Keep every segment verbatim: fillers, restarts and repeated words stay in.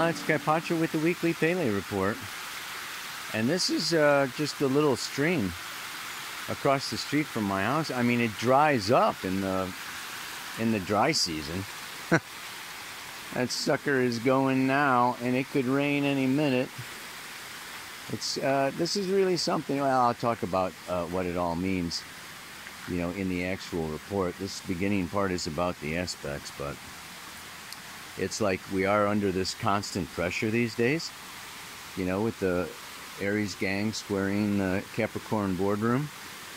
Uh, it's Carpaccio with the Weekly Pele Report. And this is uh, just a little stream across the street from my house. I mean, it dries up in the in the dry season. That sucker is going now, and it could rain any minute. It's uh, this is really something. Well, I'll talk about uh, what it all means, you know, in the actual report. This beginning part is about the aspects, but it's like we are under this constant pressure these days, you know, with the Aries gang squaring the Capricorn boardroom.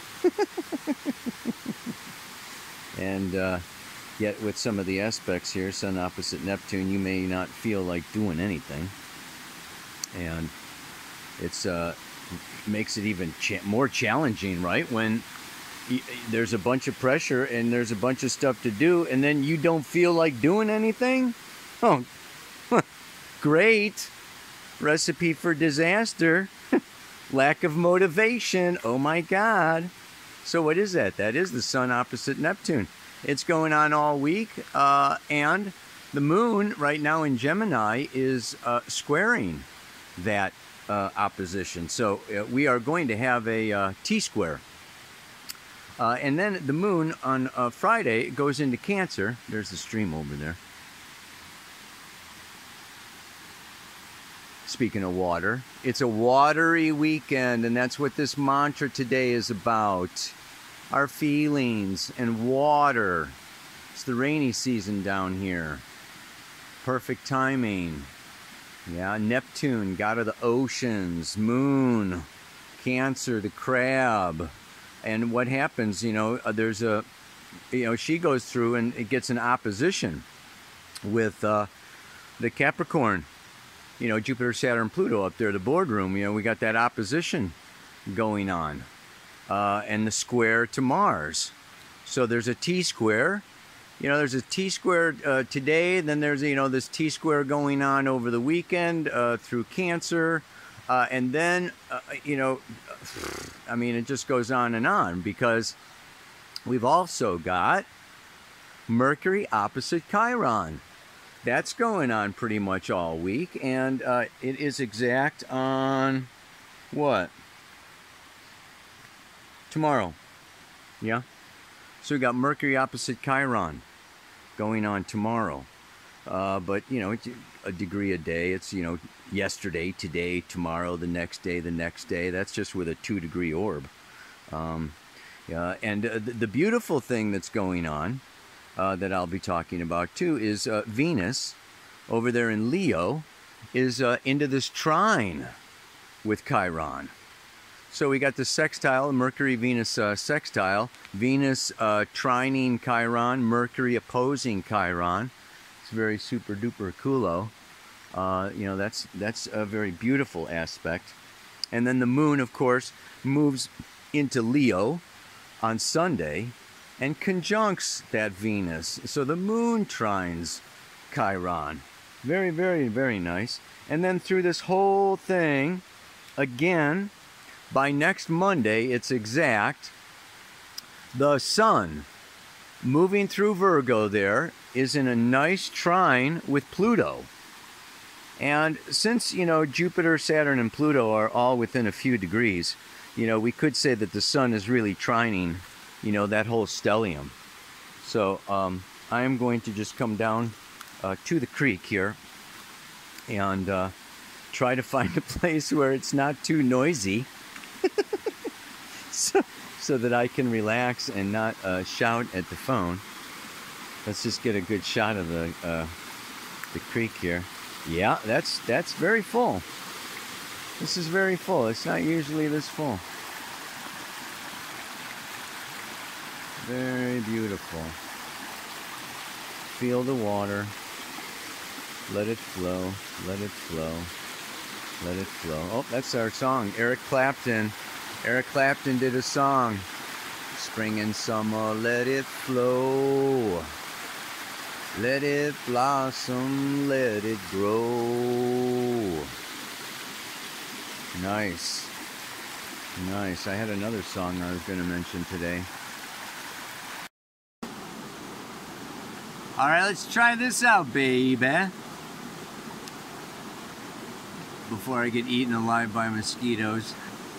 And uh, yet with some of the aspects here, Sun opposite Neptune, you may not feel like doing anything. And it's uh, makes it even cha more challenging, right? When there's a bunch of pressure and there's a bunch of stuff to do, and then you don't feel like doing anything. Oh, great. Recipe for disaster. Lack of motivation. Oh my God. So what is that? That is the Sun opposite Neptune. It's going on all week. Uh, and the moon right now in Gemini is uh, squaring that uh, opposition. So uh, we are going to have a uh, T-square. Uh, and then the moon on uh, Friday goes into Cancer. There's the stream over there. Speaking of water, it's a watery weekend, and that's what this mantra today is about. Our feelings and water. It's the rainy season down here. Perfect timing. Yeah, Neptune, god of the oceans. Moon, Cancer, the crab. And what happens, you know, there's a, you know, she goes through and it gets an opposition with uh, the Capricorn. You know, Jupiter, Saturn, Pluto up there, the boardroom. You know, we got that opposition going on. Uh, and the square to Mars. So there's a T-square. You know, there's a T-square uh, today. Then there's, you know, this T-square going on over the weekend uh, through Cancer. Uh, and then, uh, you know, I mean, it just goes on and on, because we've also got Mercury opposite Chiron. That's going on pretty much all week, and uh, it is exact on what? Tomorrow. Yeah? So we got Mercury opposite Chiron going on tomorrow. Uh, but, you know, it's a degree a day. It's, you know, yesterday, today, tomorrow, the next day, the next day. That's just with a two-degree orb. Um, yeah, and uh, the, the beautiful thing that's going on, Uh, that I'll be talking about too, is uh, Venus over there in Leo is uh, into this trine with Chiron. So we got the sextile, Mercury-Venus uh, sextile, Venus uh, trining Chiron, Mercury opposing Chiron. It's very super duper coolo. Uh, you know, that's that's a very beautiful aspect. And then the moon, of course, moves into Leo on Sunday and conjuncts that Venus. So the moon trines Chiron. Very, very, very nice. And then through this whole thing, again, by next Monday, it's exact, the sun moving through Virgo there is in a nice trine with Pluto. And since, you know, Jupiter, Saturn, and Pluto are all within a few degrees, you know, we could say that the sun is really trining, you know, that whole stellium. So um, I am going to just come down uh, to the creek here and uh, try to find a place where it's not too noisy so, so that I can relax and not uh, shout at the phone. Let's just get a good shot of the uh, the creek here. Yeah, that's that's very full. This is very full. It's not usually this full. Very beautiful. Feel the water. Let it flow. Let it flow. Let it flow. Oh, that's our song. Eric Clapton. Eric Clapton did a song. Spring and summer, let it flow. Let it blossom, let it grow. Nice. Nice. I had another song I was going to mention today. All right, let's try this out, baby. before I get eaten alive by mosquitoes.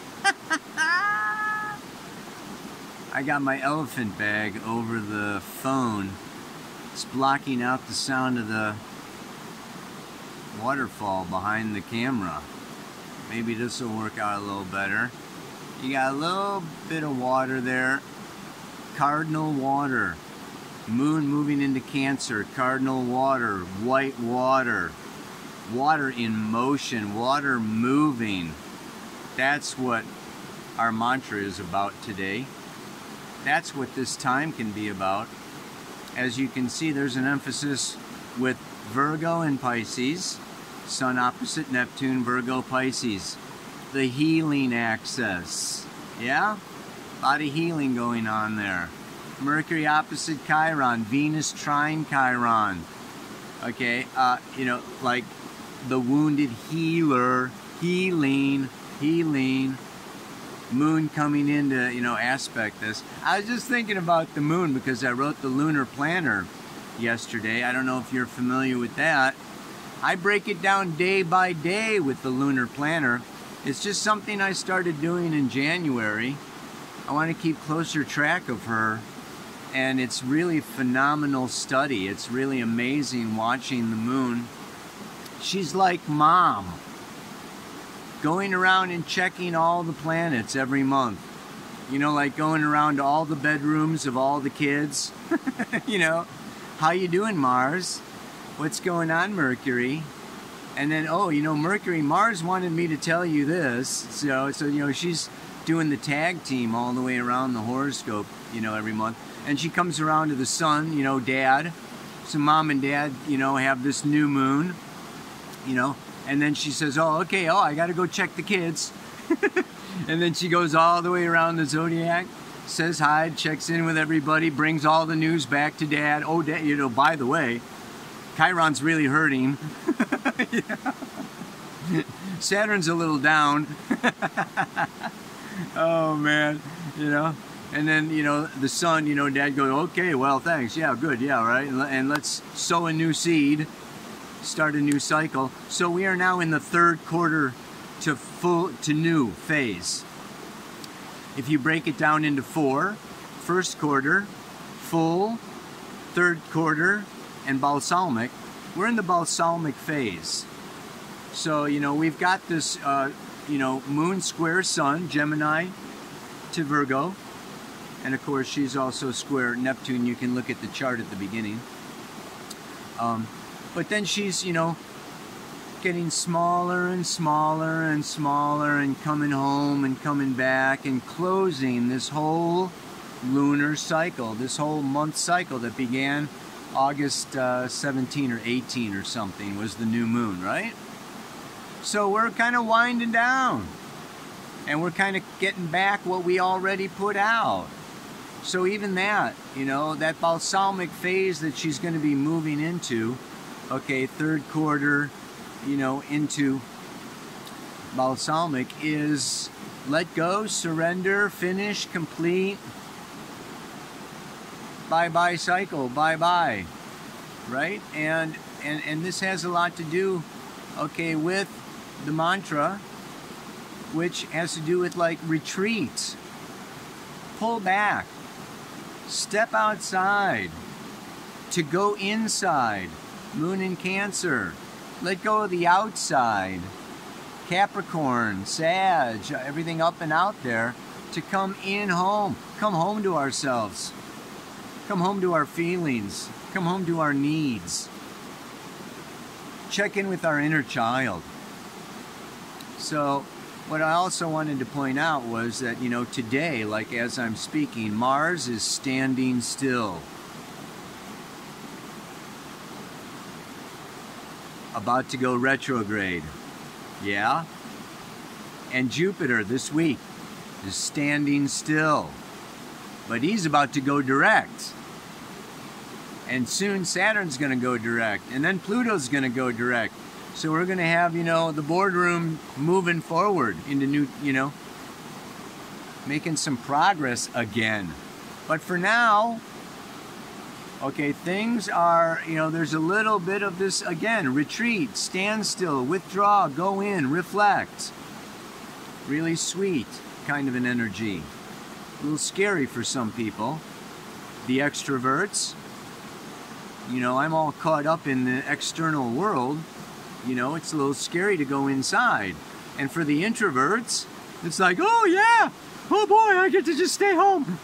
I got my elephant bag over the phone. It's blocking out the sound of the waterfall behind the camera. Maybe this will work out a little better. You got a little bit of water there. Cardinal water. Moon moving into Cancer. Cardinal water. White water. Water in motion. Water moving. That's what our mantra is about today. That's what this time can be about. As you can see, there's an emphasis with Virgo and Pisces. Sun opposite Neptune, Virgo, Pisces. The healing axis. Yeah? A lot of healing going on there. Mercury opposite Chiron, Venus trine Chiron. Okay, uh, you know, like the wounded healer, healing, healing. Moon coming in to, you know, aspect this. I was just thinking about the moon because I wrote the lunar planner yesterday. I don't know if you're familiar with that. I break it down day by day with the lunar planner. It's just something I started doing in January. I want to keep closer track of her, and it's really phenomenal study. It's really amazing watching the moon. She's like mom, going around and checking all the planets every month. You know, like going around to all the bedrooms of all the kids. You know, how you doing, Mars? What's going on, Mercury? And then, oh, you know, Mercury, Mars wanted me to tell you this. So, so you know, she's doing the tag team all the way around the horoscope, you know, every month. And she comes around to the sun, you know, dad. So mom and dad, you know, have this new moon, you know. And then she says, oh, okay, oh, I got to go check the kids. And then she goes all the way around the zodiac, says hi, checks in with everybody, brings all the news back to dad. Oh, dad, you know, by the way, Chiron's really hurting. Saturn's a little down. Oh, man, you know. And then, you know, the sun, you know, dad goes, okay, well, thanks. Yeah, good. Yeah, right. And let's sow a new seed. Start a new cycle. So we are now in the third quarter to full to new phase. If you break it down into four, first quarter, full, third quarter, and balsamic, we're in the balsamic phase. So, you know, we've got this, uh, you know, moon square sun, Gemini to Virgo. And of course, she's also square Neptune. You can look at the chart at the beginning. Um, But then she's, you know, getting smaller and smaller and smaller and coming home and coming back and closing this whole lunar cycle, this whole month cycle that began August uh, seventeenth or eighteenth or something was the new moon, right? So we're kind of winding down and we're kind of getting back what we already put out. So even that, you know, that balsamic phase that she's going to be moving into, okay, third quarter, you know, into balsamic is let go, surrender, finish, complete, bye-bye cycle, bye-bye, right? And, and, and this has a lot to do, okay, with the mantra, which has to do with like retreat, pull back, step outside, to go inside. Moon in Cancer, let go of the outside. Capricorn, Sag, everything up and out there, to come in home. Come home to ourselves. Come home to our feelings. Come home to our needs. Check in with our inner child. So, what I also wanted to point out was that, you know, today, like as I'm speaking, Mars is standing still. About to go retrograde. Yeah? And Jupiter this week is standing still. But he's about to go direct. And soon Saturn's going to go direct. And then Pluto's going to go direct. So we're going to have, you know, the boardroom moving forward into new, you know, making some progress again. But for now, Okay, things are, you know, there's a little bit of this, again, retreat, stand still, withdraw, go in, reflect. Really sweet kind of an energy. A little scary for some people. The extroverts, you know, I'm all caught up in the external world. You know, it's a little scary to go inside. And for the introverts, it's like, oh yeah, oh boy, I get to just stay home.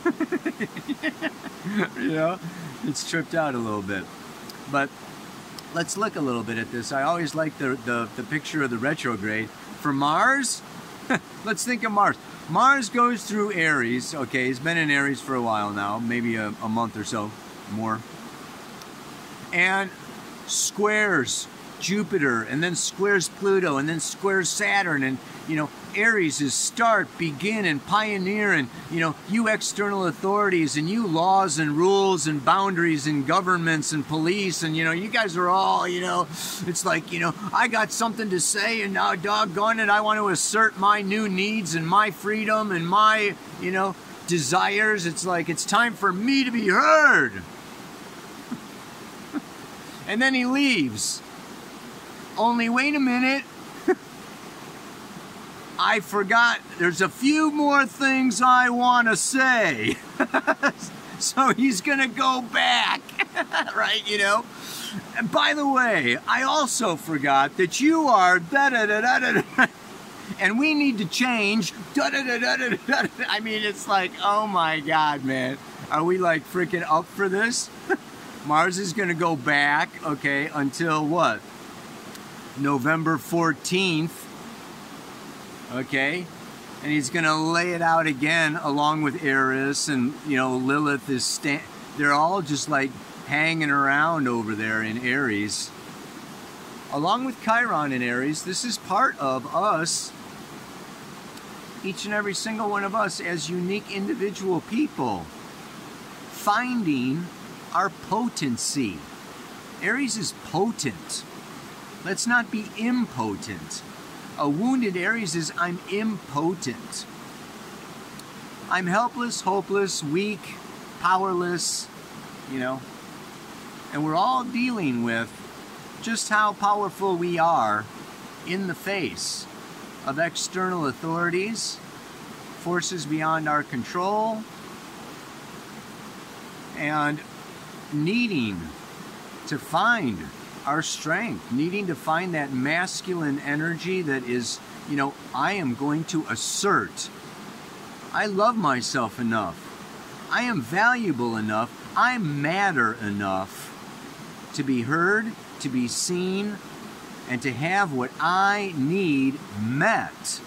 You know, it's tripped out a little bit. But let's look a little bit at this. I always like the, the, the picture of the retrograde. For Mars, let's think of Mars. Mars goes through Aries. Okay, he's been in Aries for a while now, maybe a, a month or so more. And squares Jupiter, and then squares Pluto, and then squares Saturn. And, you know, Aries is start, begin, and pioneer, and, you know, you external authorities, and you laws and rules and boundaries and governments and police, and, you know, you guys are all, you know, it's like, you know, I got something to say, and now doggone it, I want to assert my new needs and my freedom and my, you know, desires. It's like, it's time for me to be heard. And then he leaves. Only wait a minute. I forgot. There's a few more things I want to say. So he's going to go back. Right, you know? And by the way, I also forgot that you are da da da da da da. And we need to change. Da da da da da da. I mean, it's like, oh my God, man. Are we like freaking up for this? Mars is going to go back, okay, until what? November fourteenth, okay, and he's going to lay it out again along with Eris, and, you know, Lilith is, sta they're all just like hanging around over there in Aries. Along with Chiron in Aries, this is part of us, each and every single one of us as unique individual people, finding our potency. Aries is potent. Let's not be impotent. A wounded Aries is, I'm impotent. I'm helpless, hopeless, weak, powerless, you know. And we're all dealing with just how powerful we are in the face of external authorities, forces beyond our control, and needing to find our strength, needing to find that masculine energy that is, you know, I am going to assert. I love myself enough. I am valuable enough. I matter enough to be heard, to be seen, and to have what I need met.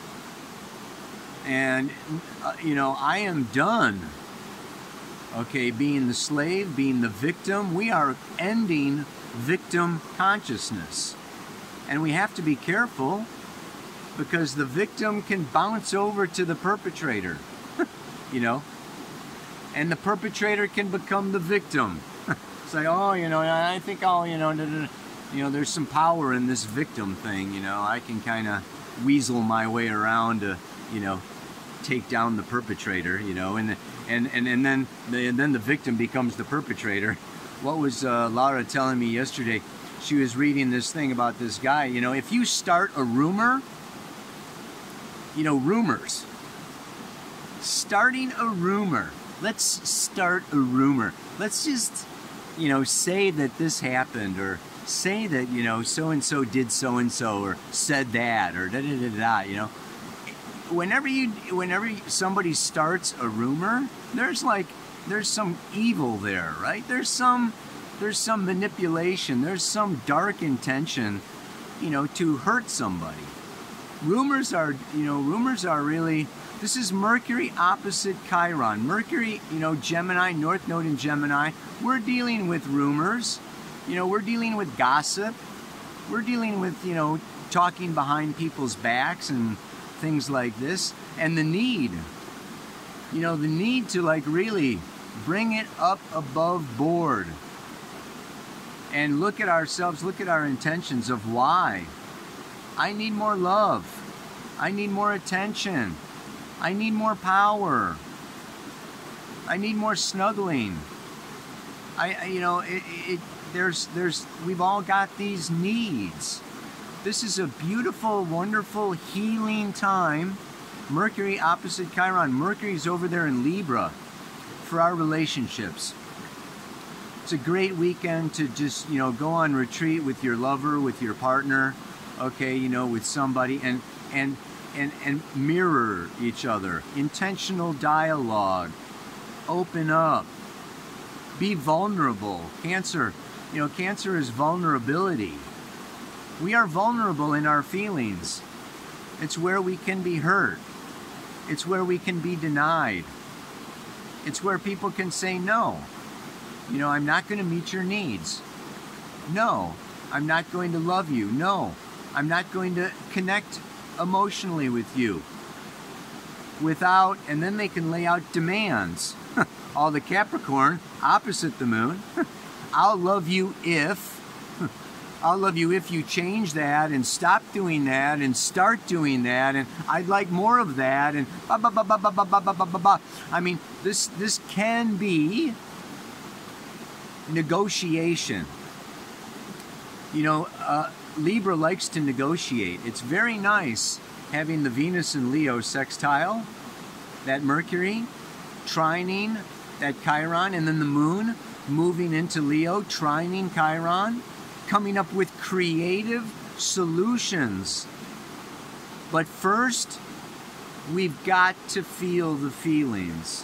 And, uh, you know, I am done. Okay, being the slave, being the victim. We are ending victim consciousness. And we have to be careful because the victim can bounce over to the perpetrator, you know, and the perpetrator can become the victim. Say, oh, you know, I think I'll, you know, you know, there's some power in this victim thing, you know, I can kind of weasel my way around to, you know, take down the perpetrator, you know, and and and, and then the, and then the victim becomes the perpetrator. What was uh, Laura telling me yesterday? She was reading this thing about this guy. You know, if you start a rumor, you know, rumors. Starting a rumor. Let's start a rumor. Let's just, you know, say that this happened, or say that, you know, so-and-so did so-and-so, or said that, or da-da-da-da, you know. Whenever you, whenever somebody starts a rumor, there's like, there's some evil there, right? There's some, there's some manipulation. There's some dark intention, you know, to hurt somebody. Rumors are, you know, rumors are really, this is Mercury opposite Chiron. Mercury, you know, Gemini, North Node in Gemini. We're dealing with rumors. You know, we're dealing with gossip. We're dealing with, you know, talking behind people's backs and things like this. And the need, you know, the need to like really bring it up above board and look at ourselves, look at our intentions of why. I need more love. I need more attention. I need more power. I need more snuggling. I, I you know, it, it, there's, there's, we've all got these needs. This is a beautiful, wonderful, healing time. Mercury opposite Chiron. Mercury's over there in Libra for our relationships. It's a great weekend to just, you know, go on retreat with your lover, with your partner, okay, you know, with somebody, and and and and mirror each other. Intentional dialogue. Open up. Be vulnerable. Cancer, you know, Cancer is vulnerability. We are vulnerable in our feelings. It's where we can be hurt. It's where we can be denied. It's where people can say no. You know, I'm not going to meet your needs. No, I'm not going to love you. No, I'm not going to connect emotionally with you. Without, and then they can lay out demands. All the Capricorn, opposite the moon. I'll love you if... I'll love you if you change that and stop doing that and start doing that, and I'd like more of that, and ba ba ba ba ba ba ba ba ba ba. I mean, this this can be negotiation. You know, uh, Libra likes to negotiate. It's very nice having the Venus and Leo sextile, that Mercury, trining that Chiron, and then the Moon moving into Leo, trining Chiron, coming up with creative solutions. But first, we've got to feel the feelings.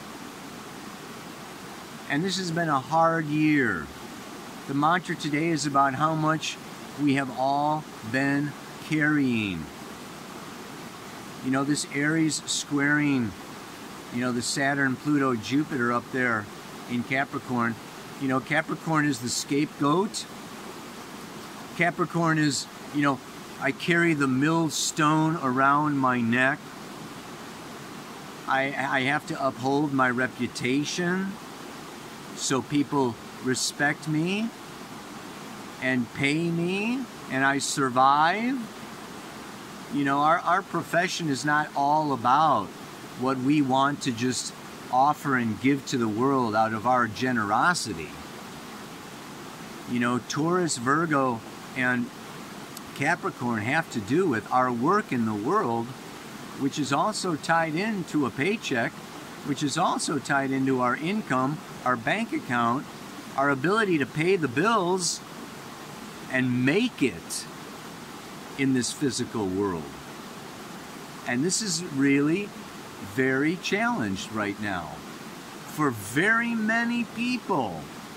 And this has been a hard year. The mantra today is about how much we have all been carrying. You know, this Aries squaring, you know, the Saturn, Pluto, Jupiter up there in Capricorn. You know, Capricorn is the scapegoat. Capricorn is, you know, I carry the millstone around my neck. I, I have to uphold my reputation so people respect me and pay me and I survive. You know, our, our profession is not all about what we want to just offer and give to the world out of our generosity. You know, Taurus, Virgo, and Capricorn have to do with our work in the world, which is also tied into a paycheck, which is also tied into our income, our bank account, our ability to pay the bills and make it in this physical world. And this is really very challenged right now for very many people.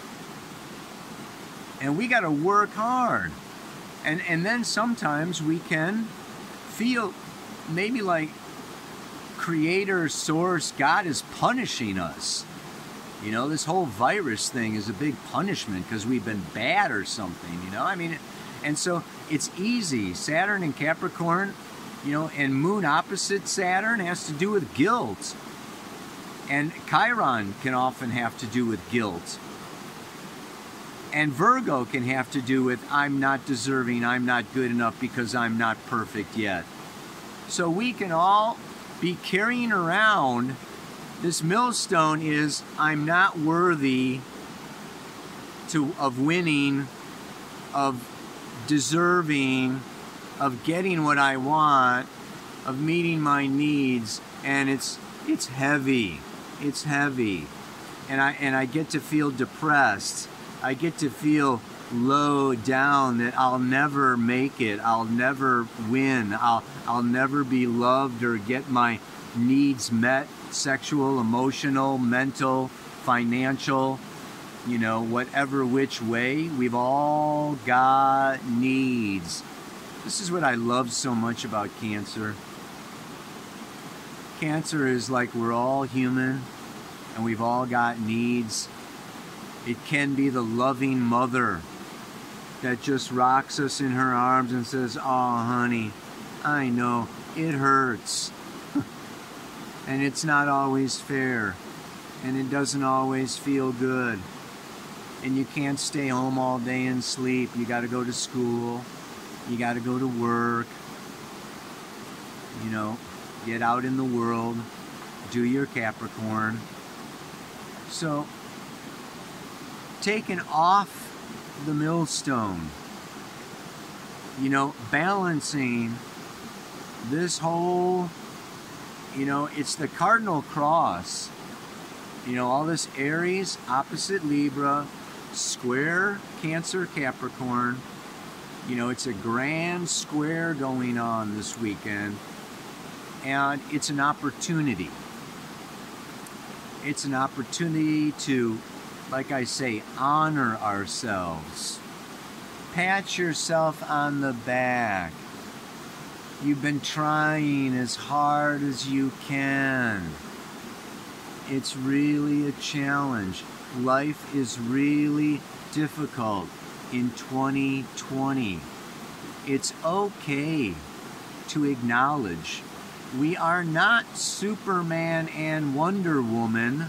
And we got to work hard. And, and then sometimes we can feel maybe like Creator, Source, God is punishing us. You know, this whole virus thing is a big punishment because we've been bad or something, you know? I mean, and so it's easy. Saturn and Capricorn, you know, and Moon opposite Saturn has to do with guilt. And Chiron can often have to do with guilt. And Virgo can have to do with, I'm not deserving, I'm not good enough because I'm not perfect yet. So we can all be carrying around this millstone is, I'm not worthy to of winning, of deserving, of getting what I want, of meeting my needs, and it's it's heavy. It's heavy. And I and I get to feel depressed. I get to feel low down that I'll never make it. I'll never win. I'll I'll never be loved or get my needs met, sexual, emotional, mental, financial, you know, whatever which way. We've all got needs. This is what I love so much about Cancer. Cancer is like we're all human and we've all got needs. It can be the loving mother that just rocks us in her arms and says, "Oh, honey, I know it hurts." And it's not always fair. And it doesn't always feel good. And you can't stay home all day and sleep. You got to go to school. You got to go to work. You know, get out in the world. Do your Capricorn. So taken off the millstone. You know, balancing this whole, you know, it's the cardinal cross. You know, all this Aries, opposite Libra, square Cancer, Capricorn. You know, it's a grand square going on this weekend. And it's an opportunity. It's an opportunity to, like I say, honor ourselves. Pat yourself on the back. You've been trying as hard as you can. It's really a challenge. Life is really difficult in twenty twenty. It's okay to acknowledge we are not Superman and Wonder Woman.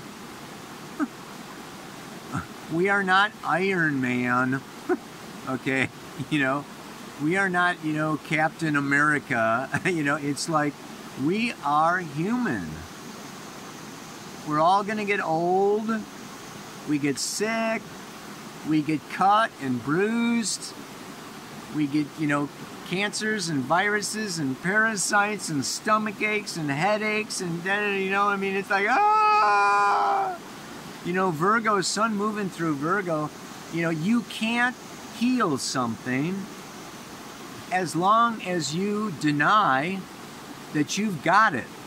We are not Iron Man. Okay, you know, we are not, you know, Captain America. You know, it's like we are human. We're all going to get old. We get sick. We get cut and bruised. We get, you know, cancers and viruses and parasites and stomach aches and headaches and, you know, I mean, it's like, ah! You know, Virgo, sun moving through Virgo, you know, you can't heal something as long as you deny that you've got it.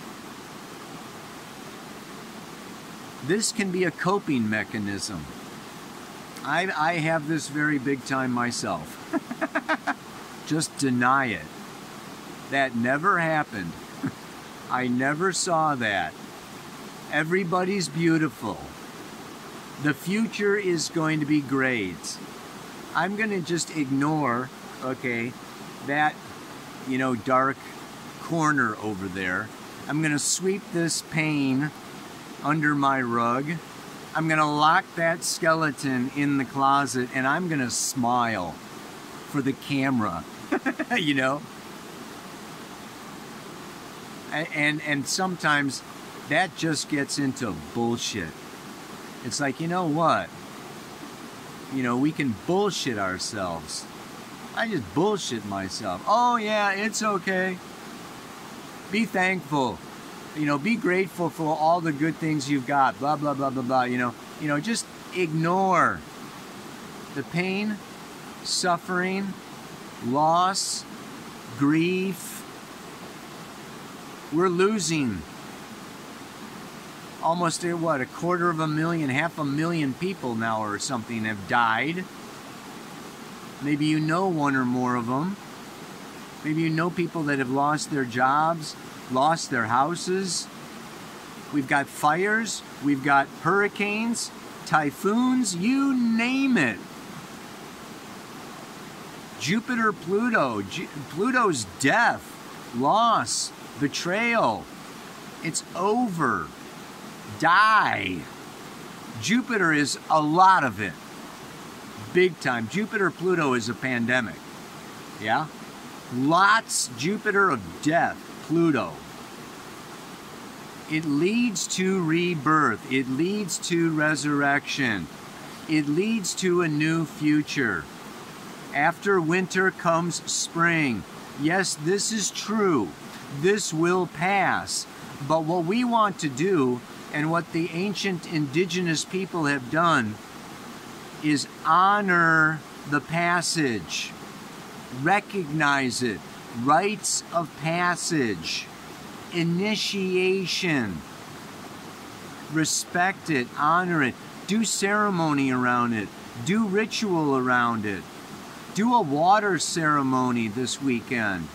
This can be a coping mechanism. I, I have this very big time myself. Just deny it. That never happened. I never saw that. Everybody's beautiful. The future is going to be great. I'm going to just ignore, okay, that, you know, dark corner over there. I'm going to sweep this pain under my rug. I'm going to lock that skeleton in the closet, and I'm going to smile for the camera, you know? And, and, and sometimes that just gets into bullshit. It's like, you know what? You know, we can bullshit ourselves. I just bullshit myself. Oh, yeah, it's okay. Be thankful. You know, be grateful for all the good things you've got. Blah, blah, blah, blah, blah. You know, you know, just ignore the pain, suffering, loss, grief. We're losing almost, what, a quarter of a million, half a million people now or something have died. Maybe you know one or more of them. Maybe you know people that have lost their jobs, lost their houses. We've got fires, we've got hurricanes, typhoons, you name it. Jupiter, Pluto, Ju- Pluto's death, loss, betrayal. It's over. Die. Jupiter is a lot of it. Big time. Jupiter, Pluto is a pandemic. Yeah? Lots, Jupiter of death, Pluto. It leads to rebirth. It leads to resurrection. It leads to a new future. After winter comes spring. Yes, this is true. This will pass. But what we want to do, and what the ancient indigenous people have done, is honor the passage. Recognize it. Rites of passage. Initiation. Respect it. Honor it. Do ceremony around it. Do ritual around it. Do a water ceremony this weekend.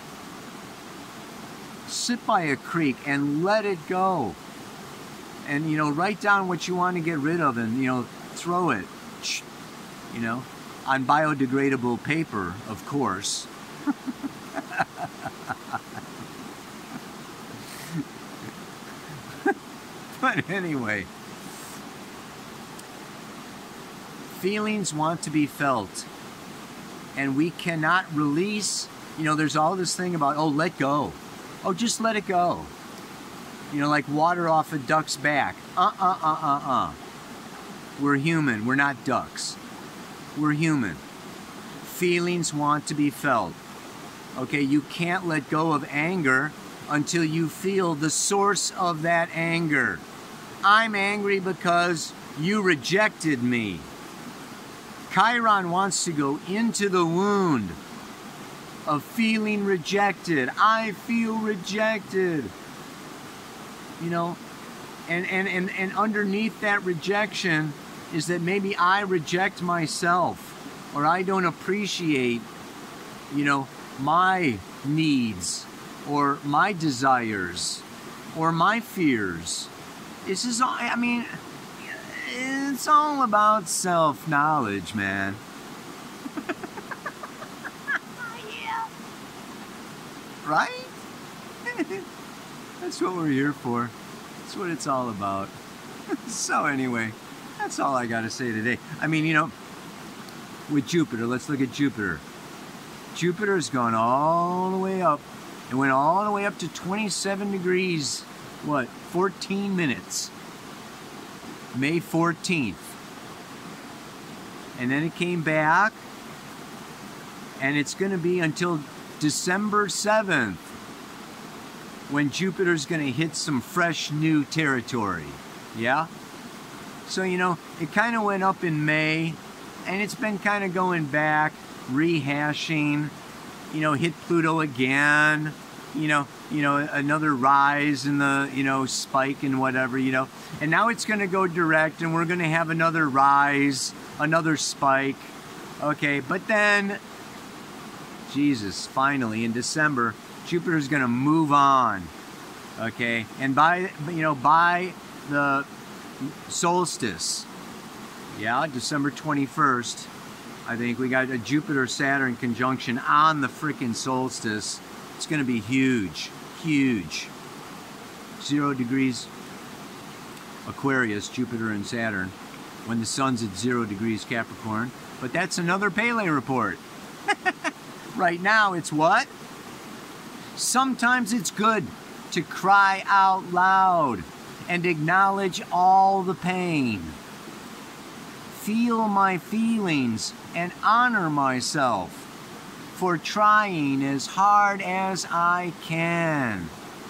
Sit by a creek and let it go. And, you know, write down what you want to get rid of and, you know, throw it, you know, on biodegradable paper, of course. But anyway, feelings want to be felt. And we cannot release, you know, there's all this thing about, oh, let go. Oh, just let it go. You know, like water off a duck's back. Uh-uh, uh-uh, uh. We're human. We're not ducks. We're human. Feelings want to be felt. Okay, you can't let go of anger until you feel the source of that anger. I'm angry because you rejected me. Chiron wants to go into the wound of feeling rejected. I feel rejected. You know, and, and, and, and underneath that rejection is that maybe I reject myself, or I don't appreciate, you know, my needs or my desires or my fears. This is all, I mean, it's all about self-knowledge, man. Yeah. Right? That's what we're here for. That's what it's all about. So anyway, that's all I got to say today. I mean, you know, with Jupiter, let's look at Jupiter. Jupiter's gone all the way up. It went all the way up to twenty-seven degrees, what, fourteen minutes. May fourteenth. And then it came back, and it's going to be until December seventh when Jupiter's going to hit some fresh new territory. Yeah? So, you know, it kind of went up in May, and it's been kind of going back, rehashing, you know, hit Pluto again, you know, you know, another rise in the, you know, spike and whatever, you know. And now it's going to go direct, and we're going to have another rise, another spike. Okay, but then, Jesus, finally, in December, Jupiter's going to move on. Okay, and by, you know, by the solstice, yeah, December twenty-first, I think we got a Jupiter-Saturn conjunction on the freaking solstice. It's going to be huge, huge. Zero degrees Aquarius, Jupiter and Saturn, when the sun's at zero degrees Capricorn. But that's another Pele report. Right now, it's what? Sometimes it's good to cry out loud and acknowledge all the pain. Feel my feelings and honor myself for trying as hard as I can.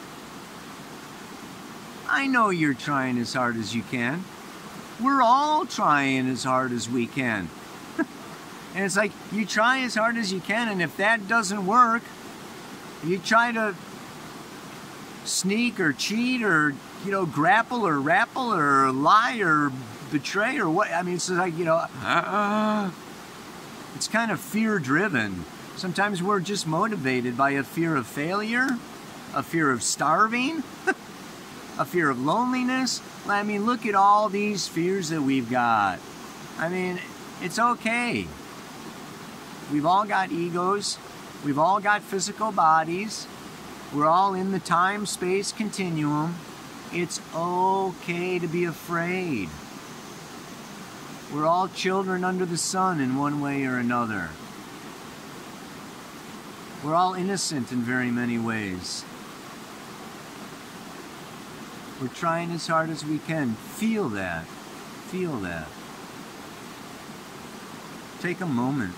I know you're trying as hard as you can. We're all trying as hard as we can. And it's like, you try as hard as you can, and if that doesn't work, you try to sneak or cheat or, you know, grapple or rapple or lie or betray or what. I mean, it's like, you know, uh, it's kind of fear-driven. Sometimes we're just motivated by a fear of failure, a fear of starving, a fear of loneliness. I mean, look at all these fears that we've got. I mean, it's okay. We've all got egos. We've all got physical bodies. We're all in the time-space continuum. It's okay to be afraid. We're all children under the sun in one way or another. We're all innocent in very many ways. We're trying as hard as we can. Feel that. Feel that. Take a moment.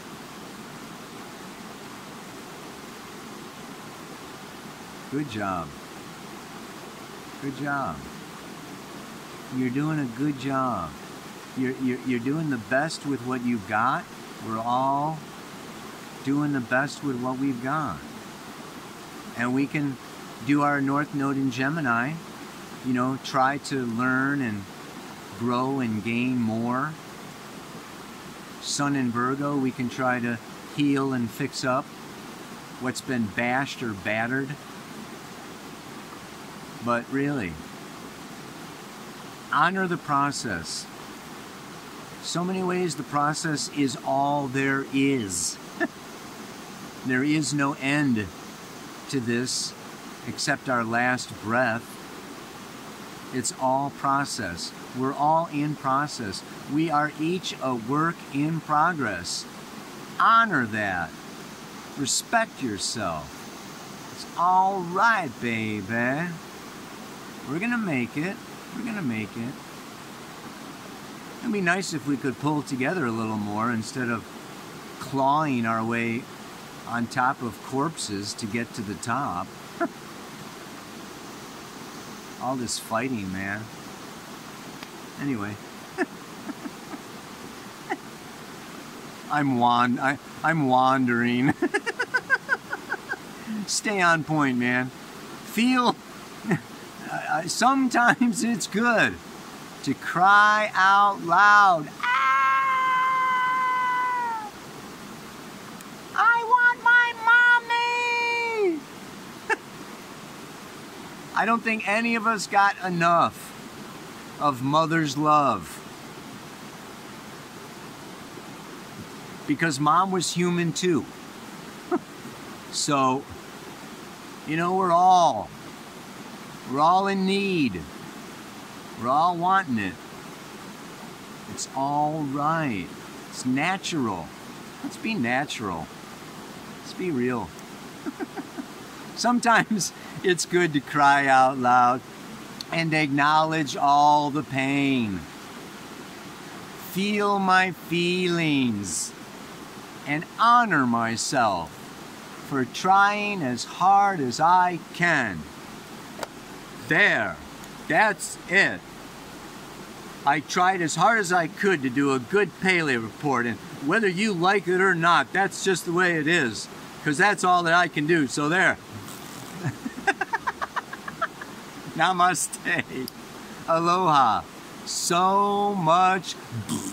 Good job. Good job. You're doing a good job. You're, you're, you're doing the best with what you've got. We're all doing the best with what we've got. And we can do our North Node in Gemini, you know, try to learn and grow and gain more. Sun in Virgo, we can try to heal and fix up what's been bashed or battered. But really, honor the process. So many ways the process is all there is. There is no end to this except our last breath. It's all process. We're all in process. We are each a work in progress. Honor that. Respect yourself. It's all right, baby. We're gonna make it. We're gonna make it. It'd be nice if we could pull together a little more instead of clawing our way on top of corpses to get to the top. All this fighting, man. Anyway. I'm wand I, I'm wandering. Stay on point, man. Feel uh, sometimes it's good to cry out loud. Ah! I want my mommy. I don't think any of us got enough of mother's love. Because mom was human too. So, you know, we're all, we're all in need. We're all wanting it. It's all right. It's natural. Let's be natural. Let's be real. Sometimes it's good to cry out loud and acknowledge all the pain. Feel my feelings and honor myself for trying as hard as I can. There, that's it. I tried as hard as I could to do a good paleo report, and whether you like it or not, that's just the way it is, because that's all that I can do, so there. Namaste. Aloha. So much